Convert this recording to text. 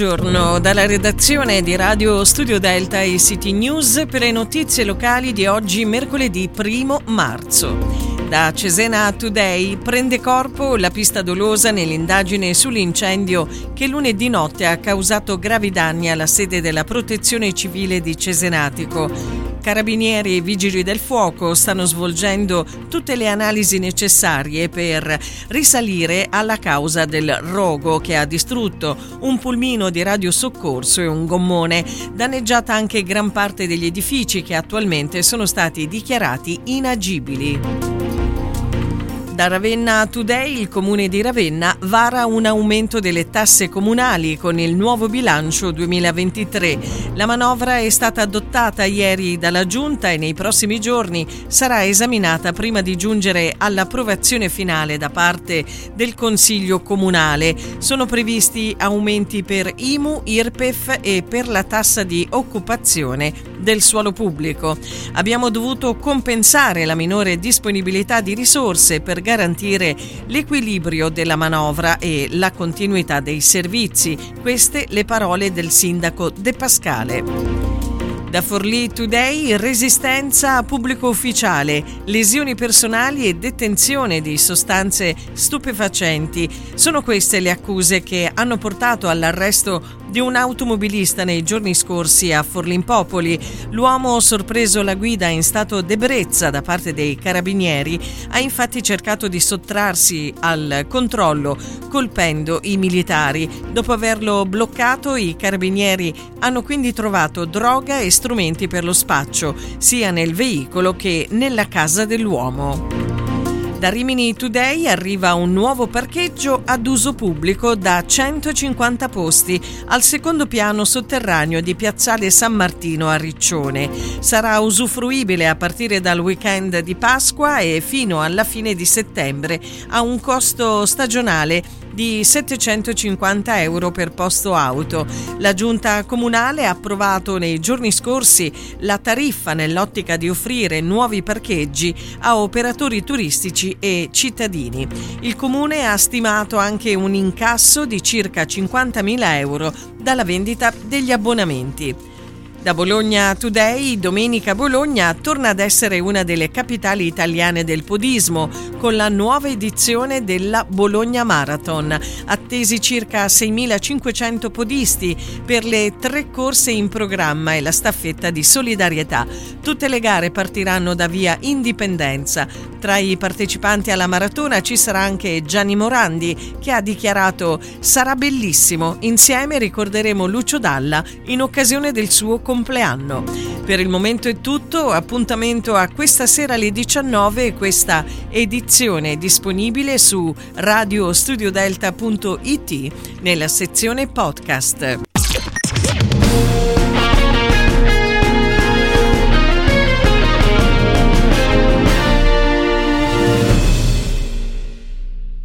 Buongiorno dalla redazione di Radio Studio Delta e City News per le notizie locali di oggi, mercoledì 1 marzo. Da Cesena Today prende corpo la pista dolosa nell'indagine sull'incendio che lunedì notte ha causato gravi danni alla sede della Protezione Civile di Cesenatico. Carabinieri e vigili del fuoco stanno svolgendo tutte le analisi necessarie per risalire alla causa del rogo che ha distrutto un pulmino di radiosoccorso e un gommone, danneggiata anche gran parte degli edifici che attualmente sono stati dichiarati inagibili. Da Ravenna Today, il comune di Ravenna vara un aumento delle tasse comunali con il nuovo bilancio 2023. La manovra è stata adottata ieri dalla Giunta e nei prossimi giorni sarà esaminata prima di giungere all'approvazione finale da parte del Consiglio Comunale. Sono previsti aumenti per IMU, IRPEF e per la tassa di occupazione del suolo pubblico. Abbiamo dovuto compensare la minore disponibilità di risorse per garantire l'equilibrio della manovra e la continuità dei servizi. Queste le parole del sindaco De Pascale. Da Forlì Today, resistenza a pubblico ufficiale, lesioni personali e detenzione di sostanze stupefacenti. Sono queste le accuse che hanno portato all'arresto di un automobilista nei giorni scorsi a Forlimpopoli. L'uomo, sorpreso alla guida in stato d'ebbrezza da parte dei carabinieri, ha infatti cercato di sottrarsi al controllo colpendo i militari. Dopo averlo bloccato, i carabinieri hanno quindi trovato droga e strumenti per lo spaccio, sia nel veicolo che nella casa dell'uomo. Da Rimini Today arriva un nuovo parcheggio ad uso pubblico da 150 posti al secondo piano sotterraneo di Piazzale San Martino a Riccione. Sarà usufruibile a partire dal weekend di Pasqua e fino alla fine di settembre a un costo stagionale di 750 euro per posto auto. La Giunta Comunale ha approvato nei giorni scorsi la tariffa nell'ottica di offrire nuovi parcheggi a operatori turistici e cittadini. Il Comune ha stimato anche un incasso di circa 50.000 euro dalla vendita degli abbonamenti. Da Bologna Today, domenica Bologna torna ad essere una delle capitali italiane del podismo con la nuova edizione della Bologna Marathon. Attesi circa 6.500 podisti per le 3 corse in programma e la staffetta di solidarietà. Tutte le gare partiranno da via Indipendenza. Tra i partecipanti alla maratona ci sarà anche Gianni Morandi, che ha dichiarato: "Sarà bellissimo, insieme ricorderemo Lucio Dalla in occasione del suo compleanno". Per il momento è tutto, appuntamento a questa sera alle 19. Questa edizione è disponibile su radiostudiodelta.it nella sezione podcast.